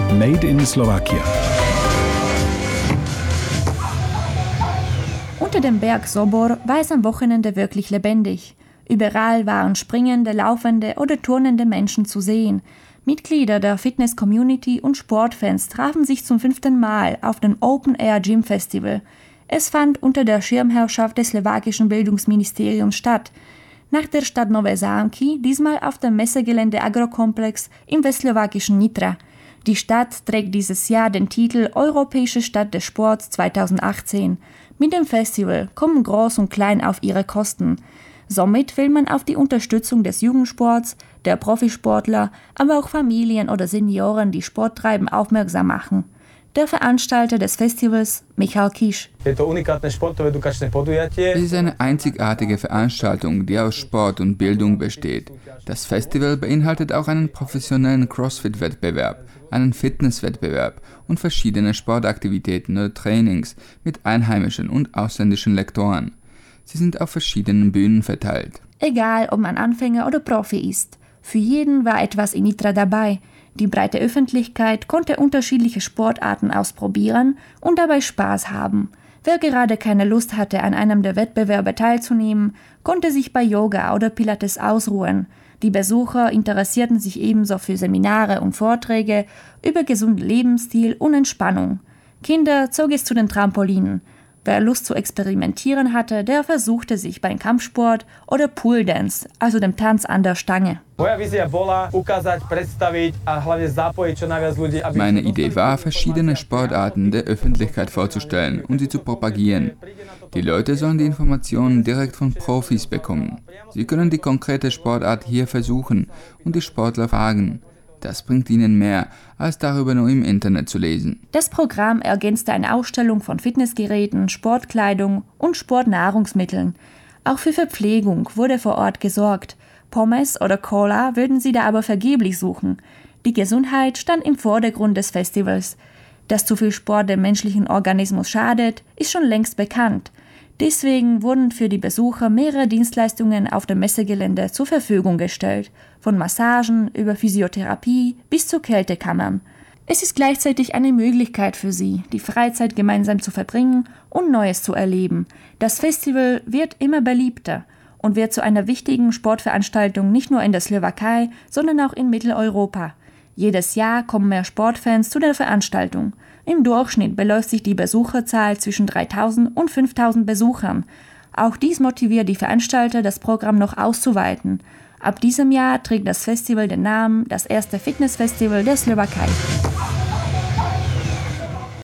Made in Slovakia. Unter dem Berg Sobor war es am Wochenende wirklich lebendig. Überall waren springende, laufende oder turnende Menschen zu sehen. Mitglieder der Fitness-Community und Sportfans trafen sich zum 5. Mal auf dem Open Air Gym Festival. Es fand unter der Schirmherrschaft des slowakischen Bildungsministeriums statt. Nach der Stadt Nové Zámky, diesmal auf dem Messegelände Agrokomplex im westslowakischen Nitra. Die Stadt trägt dieses Jahr den Titel Europäische Stadt des Sports 2018. Mit dem Festival kommen Groß und Klein auf ihre Kosten. Somit will man auf die Unterstützung des Jugendsports, der Profisportler, aber auch Familien oder Senioren, die Sport treiben, aufmerksam machen. Der Veranstalter des Festivals, Michal Kiš. Es ist eine einzigartige Veranstaltung, die aus Sport und Bildung besteht. Das Festival beinhaltet auch einen professionellen Crossfit-Wettbewerb, einen Fitnesswettbewerb und verschiedene Sportaktivitäten oder Trainings mit einheimischen und ausländischen Lektoren. Sie sind auf verschiedenen Bühnen verteilt. Egal, ob man Anfänger oder Profi ist, für jeden war etwas in Nitra dabei. Die breite Öffentlichkeit konnte unterschiedliche Sportarten ausprobieren und dabei Spaß haben. Wer gerade keine Lust hatte, an einem der Wettbewerbe teilzunehmen, konnte sich bei Yoga oder Pilates ausruhen. Die Besucher interessierten sich ebenso für Seminare und Vorträge über gesunden Lebensstil und Entspannung. Kinder zog es zu den Trampolinen. Wer Lust zu experimentieren hatte, der versuchte sich beim Kampfsport oder Pooldance, also dem Tanz an der Stange. Meine Idee war, verschiedene Sportarten der Öffentlichkeit vorzustellen und sie zu propagieren. Die Leute sollen die Informationen direkt von Profis bekommen. Sie können die konkrete Sportart hier versuchen und die Sportler fragen. Das bringt ihnen mehr, als darüber nur im Internet zu lesen. Das Programm ergänzte eine Ausstellung von Fitnessgeräten, Sportkleidung und Sportnahrungsmitteln. Auch für Verpflegung wurde vor Ort gesorgt. Pommes oder Cola würden sie da aber vergeblich suchen. Die Gesundheit stand im Vordergrund des Festivals. Dass zu viel Sport dem menschlichen Organismus schadet, ist schon längst bekannt. Deswegen wurden für die Besucher mehrere Dienstleistungen auf dem Messegelände zur Verfügung gestellt, von Massagen über Physiotherapie bis zu Kältekammern. Es ist gleichzeitig eine Möglichkeit für sie, die Freizeit gemeinsam zu verbringen und Neues zu erleben. Das Festival wird immer beliebter und wird zu einer wichtigen Sportveranstaltung nicht nur in der Slowakei, sondern auch in Mitteleuropa. Jedes Jahr kommen mehr Sportfans zu der Veranstaltung. Im Durchschnitt beläuft sich die Besucherzahl zwischen 3.000 und 5.000 Besuchern. Auch dies motiviert die Veranstalter, das Programm noch auszuweiten. Ab diesem Jahr trägt das Festival den Namen das erste Fitnessfestival der Slowakei.